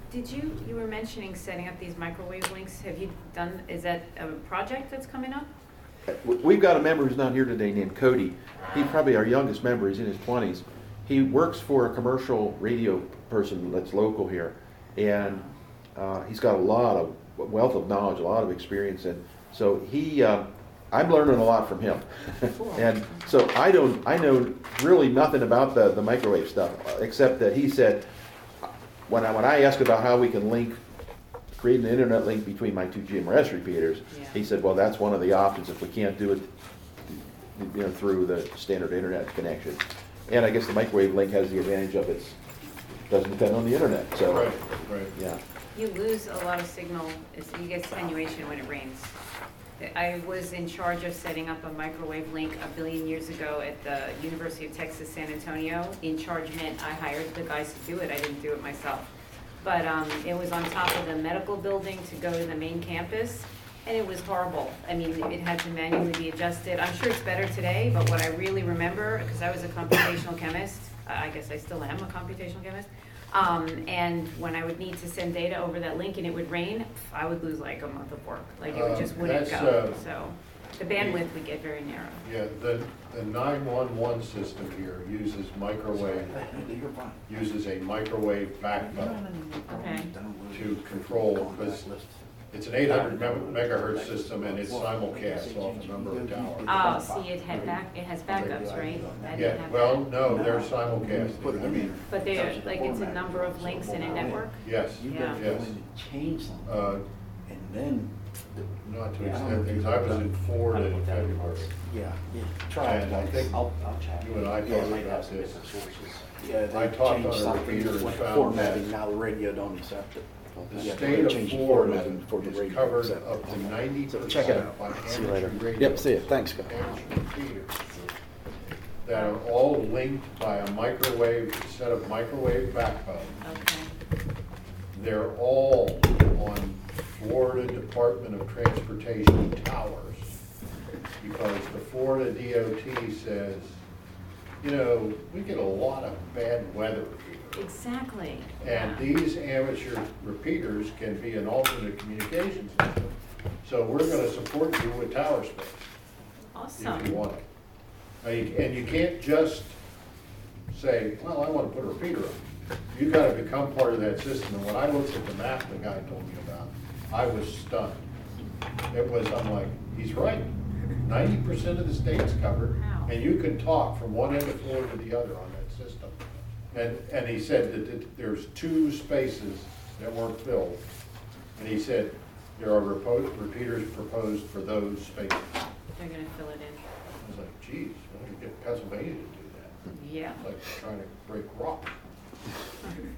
You were mentioning setting up these microwave links. Have you done, is that a project that's coming up? We've got a member who's not here today named Cody. He's probably our youngest member. He's in his 20s. He works for a commercial radio person that's local here, and he's got a lot of wealth of knowledge, a lot of experience, and so I'm learning a lot from him. And so I know really nothing about the microwave stuff, except that he said, when I asked about how we can create an internet link between my two GMRS repeaters, he said, well, that's one of the options if we can't do it through the standard internet connection. And I guess the microwave link has the advantage of it doesn't depend on the internet. So, right. Yeah. You lose a lot of signal, you get attenuation when it rains. I was in charge of setting up a microwave link a billion years ago at the University of Texas, San Antonio. In charge meant I hired the guys to do it, I didn't do it myself. But it was on top of the medical building to go to the main campus, and it was horrible. I mean, it had to manually be adjusted. I'm sure it's better today, but what I really remember, because I was a computational chemist, I guess I still am a computational chemist, and when I would need to send data over that link and it would rain, I would lose like a month of work. Like it just wouldn't go. So the bandwidth would get very narrow. Yeah, the 911 system here uses a microwave backbone Okay. to control, because it's an 800 megahertz system and it's simulcast off a number of towers. Oh, see, it has backups, right? That didn't Yeah, have well, that. no, they're simulcast. I mean, But they're like it's a number of links in a network. yes, You Yeah. gotta go in yes. and change something, Uh, and then, Not to Yeah, I extend don't things, think I was I've in done- Ford I don't in think that February. yeah, try it And I once. think I'll check. you and I Yeah, talked might have about some this. different sources. Yeah, I they talked changed on a something, repeater and like found formatting, that now the radio don't accept it. The Yeah, state they of changed the Florida formatting for the is radio covered accept up to it. 90% So check it out. by See you later. amateur radio. Yep, see you, thanks, guys. amateur repeaters that are all linked by a set of microwave backbones. Okay. They're all on Florida Department of Transportation towers, because the Florida DOT says, we get a lot of bad weather here. Exactly. And these amateur repeaters can be an alternate communications system. So we're gonna support you with tower space if you Awesome. want it. And you can't just say, well, I want to put a repeater up. You've got to become part of that system. And when I looked at the map the guy told me about, I was stunned. I'm like, he's right. 90% of the state's covered, Wow. and you can talk from one end of Florida to the other on that system. And he said that there's 2 spaces that weren't filled. And he said, there are repeaters proposed for those spaces. They're gonna fill it in. I was like, geez, why don't you get Pennsylvania to do that? Yeah. It's like trying to break rock.